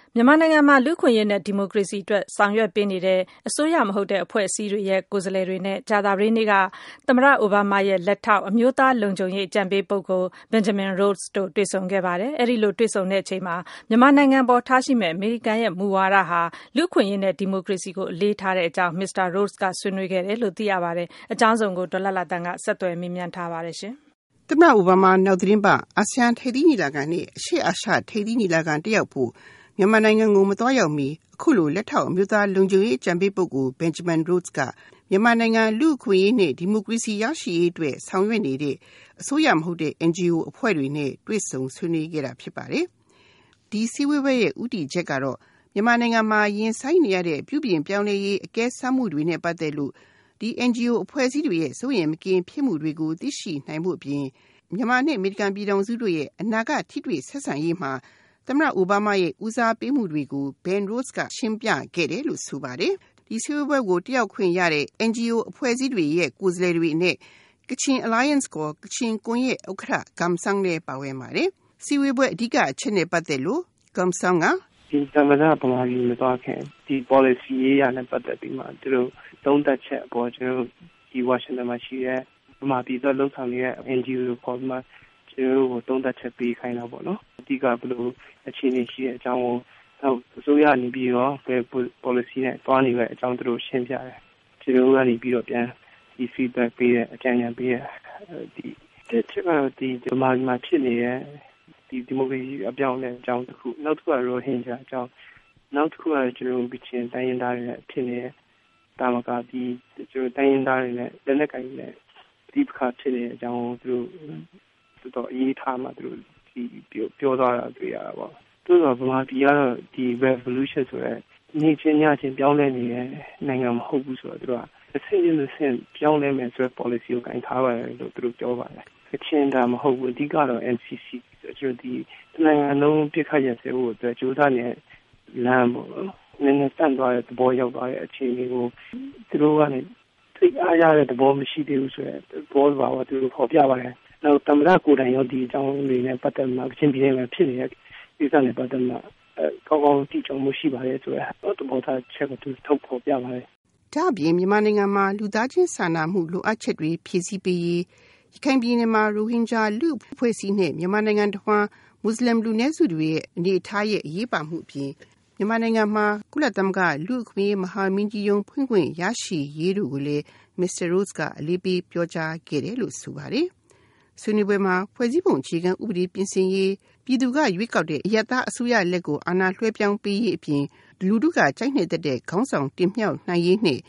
မြန်မာနိုင်ငံမှာလူ့အခွင့်အရေးနဲ့ဒီမိုကရေစီအတွက်ဆောင်ရွက်ပေးနေတဲ့အစိုးရမဟုတ်တဲ့အဖွဲ့အစည်းတွေရဲ့ကိုယ်စားလှယ်တွေနဲ့ကြာသပတေးနေ့ကသမ္မတအိုဘားမားရဲ့လက်ထောက်အမျိုးသားလုံခြုံရေးအကြံပေးပုဂ္ဂိုလ် Benjamin Rhodes တို့တွေ့ဆုံခဲ့ပါတယ်။အဲဒီလိုတွေ့ဆုံတဲ့အချိန်မှာမြန်မာနိုင်ငံပေါ်ထားရှိမဲ့အမေရိကန်ရဲ့မူဝါဒဟာလူ့အခွင့်အရေးနဲ့ဒီမိုကရေစီကိုအလေးထားတဲ့အကြောင်း Mr. Rhodes ကဆွေးနွေးခဲ့တယ်လို့သိရပါတယ်။အကြောင်းစုံကိုဒေါ်လာတန်ကဆက်သွယ်မေးမြန်းထားပါတယ်ရှင်။သမ္မတအိုဘားမားနောက်သတင်းပတ်အာဆီယံထိပ်သီးညီလာခံနဲ့အရှေ့အာရှထိပ်သီးညီလာခံတက်ရောက်ဖို့မြန်မာနိုင်ငံကိုမသွားရောက်မီအခုလိုလက်ထောက်အမျိုးသားလုံခြုံရေးအကြံပေးပုဂ္ဂိုလ် Benjamin Rhodes ကမြန်မာနိုင်ငံလူ့အခွင့်အရေးနဲ့ဒီမိုကရေစီရရှိရေးအတွက်ဆောင်ရွက်နေတဲ့အစိုးရမဟုတ်တဲ့ NGO အဖွဲ့တွေနဲ့တွေ့ဆုံဆွေးနွေးခဲ့တာဖြစ်ပါတယ်။ဒီစည်းဝေးပွဲရဲ့ဦးတည်ချက်ကတော့မြန်မာနိုင်ငံမှာရင်ဆိုင်နေရတဲ့ပြုပြင်ပြောင်းလဲရေးအကဲစမ်းမှုတွေနဲ့ပတ်သက်လို့ဒီ NGO အဖွဲ့အစည်းတွေရဲ့စိုးရိမ်မကင်းဖြစ်မှုတွေကိုသိရှိနိုင်ဖို့အပြင်မြန်မာနဲ့အမေရိကန်ပြည်ထောင်စုတို့ရဲ့အနာဂတ်ထိတွေ့ဆက်ဆံရေးမှာသမ္မတအိုဘားမားရဲ့ဦးစားပေးမှုတွေကို Ben Rhodes ကရှင်းပြခဲ့တယ်လို့ဆိုပါတယ်။ဒီစည်းဝေးပွဲကိုတက်ရောက်ခွင့်ရတဲ့ NGO အဖွဲ့အစည်းတွေရဲ့ကိုယ်စားလှယ်တွေနဲ့ Kachin Alliance ကို Kachin ကွန်ရက်ဥက္ကဋ္ဌ Gum Sang လည်းပါဝင်ပါတယ်။စည်းဝေးပွဲအဓိကအချက်နဲ့ပတ်သက်လို့ Gum Sang ကဒီသမ္မတဗမာပြည်မသွားခင်ဒီ policy ရေးရနဲ့ပတ်သက်ပြီးမှသူတို့သုံးသပ်ချက်အပေါ်ကျွန်တော်ဒီ Washington မှာရှိတဲ့ဗမာပြည်သက်လုံးဆောင်ရဲ့ NGO ကိုပေါ်မှာကျွန်တော်တို့သုံးသပ်ချက်ပေးခိုင်းတာပေါ့နော်အဓိကဘယ်လိုအခြေအနေရှိတဲ့အကြောင်းကိုနောက်အစိုးရနေပြီးတော့ဘယ် policy နဲ့တွားနေတဲ့အကြောင်းသူတို့ရှင်းပြတယ်ကျွန်တော်ကနေပြီးတော့ပြန်ဒီ feedback ပေးတဲ့အကြံဉာဏ်ပေးတဲ့ဒီချက်ကတော့ဒီဗမာပြည်မှာဖြစ်နေတဲ့ဒီမိုကရေစီအပြောင်းအလဲအကြောင်းတစ်ခုနောက်တစ်ခုကရိုဟင်ဂျာအကြောင်းနောက်တစ်ခုကကျွန်တော်ကချင်တိုင်းရင်းသားတွေနဲ့ဖြစ်နေတဲ့တာမကဒီကျွန်တော်တိုင်းရင်းသားတွေနဲ့လက်နက်ကိုင်တွေနဲ့ဒီပခါဖြစ်နေတဲ့အကြောင်းသူတို့တော်အရေးထားမှသူတို့ဒီပြောသွားတာတွေ့ရတာပေါ့သူတို့ကဗမာပြည်ကတော့ဒီ revolution ဆိုတဲ့နေ့ချင်းညချင်းပြောင်းလဲနေတဲ့နိုင်ငံမဟုတ်ဘူးဆိုတော့သူတို့ကအစစ်အစစ်ပြောင်းလဲမယ်ဆိုတဲ့ policy ကိုကင်ထားပါတယ်လို့သူတို့ပြောပါတယ်ကချင်တာမဟုတ်ဘူးအဓိကတော့ NCC ကျွန်တော်ဒီနိုင်ငံလုံးပြစ်ခတ်ရစေဖို့အတွက်ကြိုးစားနေလမ်းပေါ့နည်းနည်းတန့်သွားတဲ့သဘောရောက်သွားတဲ့အခြေအနေကိုသူတို့ကနေသိအားရတဲ့သဘောမရှိသေးဘူးဆိုတဲ့သဘောပါတော့သူတို့ဖော်ပြပါတယ်နောက်သမ္မတကိုယ်တိုင်ရောဒီအကြောင်းတွေနဲ့ပတ်သက်မှာချင်းပြည်နယ်မှာဖြစ်နေတဲ့ဒီစနဲ့ပတ်သက်မှာကောင်းကောင်းသိကြုံမှုရှိပါတယ်ဆိုတော့သဘောထားချက်ကိုသူထုတ်ဖော်ပြပါတယ်ဒါ့အပြင်မြန်မာနိုင်ငံမှာလူသားချင်းစာနာမှုလိုအပ်ချက်တွေဖြည့်ဆည်းပေးရေးရခိုင်ပြည်နယ်မှာရိုဟင်ဂျာလူအဖွဲ့အစည်းနဲ့မြန်မာနိုင်ငံတဝှမ်းမွတ်စလင်လူနည်းစုတွေရဲ့အနေအထားရဲ့အရေးပါမှုအပြင်မြန်မာနိုင်ငံမှာကုလသမဂ္ဂလူ့အခွင့်အရေးမဟာမင်းကြီးရုံးဖွင့်ခွင့်ရရှိရေးတို့ကိုလည်း Mr. Rhodes ကအလေးပေးပြောကြားခဲ့တယ်လို့ဆိုပါတယ်။ဆွေးနွေးပွဲမှာဖွဲ့စည်းပုံအခြေခံဥပဒေပြင်ဆင်ရေးပြည်သူကရွေးကောက်တဲ့အရပ်သားအစိုးရလက်ကိုအာဏာလွှဲပြောင်းပေးရေးအပြင်လူထုကကြိုက်နေတဲ့ခေါင်းဆောင်တင်မြှောက်နိုင်ရေးနဲ့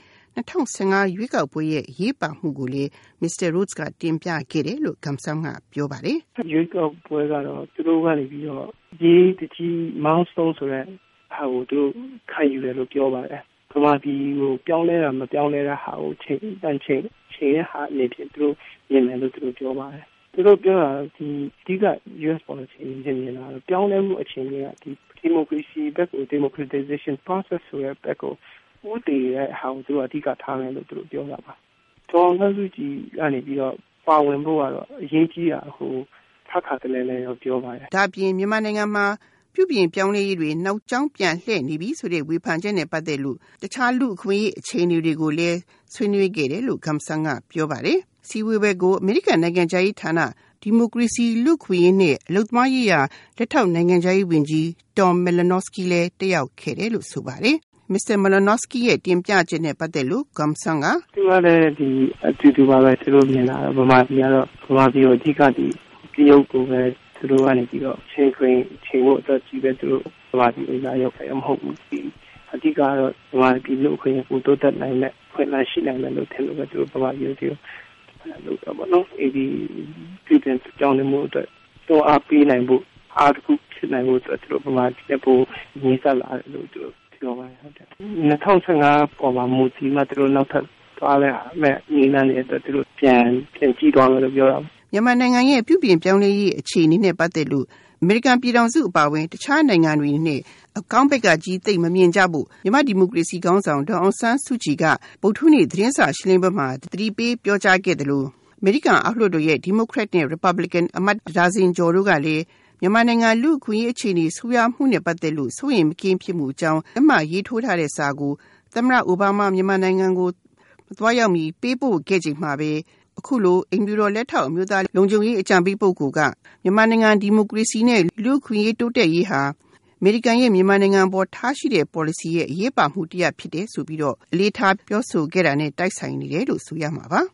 2015ရွေးကောက်ပွဲရဲ့ရေးပါမှုကိုလည်း Mr. Rhodes ကတင်ပြခဲ့တယ်လို့ Gum Sang ကပြောပါတယ်။ရွေးကောက်ပွဲကတော့သူတို့ကနေပြီးတော့ရေးတကြီး milestone ဆိုတဲ့ဟာကိုသူတို့ခံယူတယ်လို့ပြောပါတယ်။ဗမာပြည်ကိုပြောင်းလဲတာမပြောင်းလဲတာဟာကိုချိန်ရဲ့ဟာအနေဖြင့်သူတို့မြင်တယ်လို့သူတို့ပြောပါတယ်။သူတို့ပြောတာဒီအဓိက US policy မြင်တာပြောင်းလဲမှုအခြေအနေကဒီ democracy ဘက်ကို democratization process ဆိုတဲ့ဘက်ကိုဦးတည်တဲ့ဟာကိုသူတို့အဓိကထားတယ်လို့သူတို့ပြောတာပါ။ဒေါ်အောင်ဆန်းစုကြည်ကနေပြီးတော့ပါဝင်ဖို့ကတော့အရေးကြီးတာဟိုဖတ်ခါတလဲလဲတော့ပြောပါတယ်။ဒါပြင်မြန်မာနိုင်ငံမှာပြုပြင်ပြောင်းလဲရေးတွေနောက်ကျောင်းပြန်လှည့်နေပြီဆိုတဲ့ဝေဖန်ချက်နဲ့ပတ်သက်လို့တခြားလူအခွင့်အရေးအခြေအနေတွေကိုလည်းဆွေးနွေးခဲ့တယ်လို့ Gum Sang ကပြောပါတယ်။စီဝေးပွဲကိုအမေရိကန်နိုင်ငံခြားရေးဌာနဒီမိုကရေစီလူ့အခွင့်အရေးနဲ့အလုပ်သမားရေးရာလက်ထောက်နိုင်ငံခြားရေးဝန်ကြီး Tom Malinowski လည်းတက်ရောက်ခဲ့တယ်လို့ဆိုပါတယ်။ Mr. Malinowski ရဲ့တင်ပြချက်နဲ့ပတ်သက်လို့ Gum Sang ကသူကလည်းဒီအတူတူပါပဲသူတို့မြင်လာဗမာပြည်ကတော့ဗမာပြည်ကိုအဓိကဒီတရုတ်ကိုပဲသူတို့ကနေပြီးတော့ချိန်ဖို့အတွက်ကြီးပဲသူတို့ဗမာပြည်ကိုလာရောက်ခဲ့မဟုတ်ဘူးဒီအဓိကတော့ဗမာပြည်လူ့အခွင့်အရေးကိုတိုးတက်နိုင်တဲ့ခွင့်လန်းရှိနိုင်တယ်လို့ထင်လို့ပဲသူတို့ဗမာပြည်ကိုလို့တော့ဗောနော်ဒီပြည်ပကြောင်းနေမှုအတွက်တော့အားပေးနိုင်ဖို့အားတစ်ခုဖြစ်နိုင်ဖို့အတွက်သူတို့ဗမာပြည်ပိုရင်းဆက်လာတယ်လို့သူတို့ပြောပါတယ်ဟုတ်တယ်2015ပေါ်မှာမူတီမှာသူတို့နောက်ထပ်သွားလဲမဲ့ညီနန်းတဲ့အတွက်သူတို့ပြန်ကြည့်သွားမယ်လို့ပြောတာမြန်မာနိုင်ငံရဲ့ပြုပြင်ပြောင်းလဲရေးအခြေအနေနဲ့ပတ်သက်လို့အမေရိကန်ပြည်ထောင်စုအပါအဝင်တခြားနိုင်ငံတွေနဲ့အကောင်းဘက်ကကြီးသိမမြင်ကြဖို့မြန်မာဒီမိုကရေစီခေါင်းဆောင်ဒေါ်အောင်ဆန်းစုကြည်ကဗုဒ္ဓဟူးနေ့သတင်းစာရှင်းလင်းပွဲမှာသတိပေးပြောကြားခဲ့တယ်လို့အမေရိကန်အောက်လွှတ်တော်ရဲ့ဒီမိုကရက်နဲ့ရီပတ်ဘလစ်ကန်အမတ်ဒါဇင်ကျော်တို့ကလည်းမြန်မာနိုင်ငံလူ့အခွင့်အရေးအခြေအနေဆိုးရွားမှုနဲ့ပတ်သက်လို့စိုးရိမ်မကင်းဖြစ်မှုအကြောင်းလက်မှတ်ရေးထိုးထားတဲ့စာကိုသမ္မတအိုဘားမားမြန်မာနိုင်ငံကိုသွားရောက်ပြီးပေးပို့ခဲ့ချိန်မှာပဲအခုလိုအိမ်ဖြူတော်လက်ထောက်အမျိုးသားလုံခြုံရေးအကြံပေးပုဂ္ဂိုလ်ကမြန်မာနိုင်ငံဒီမိုကရေစီနဲ့လူ့အခွင့်အရေးတိုးတက်ရေးဟာအမေရိကန်ရဲ့မြန်မာနိုင်ငံပေါ်ထားရှိတဲ့ policy ရဲ့အရေးပါမှုတရားဖြစ်တယ်ဆိုပြီးတော့အလေးထားပြောဆိုခဲ့တာနဲ့တိုက်ဆိုင်နေတယ်လို့ဆိုရမှာပါ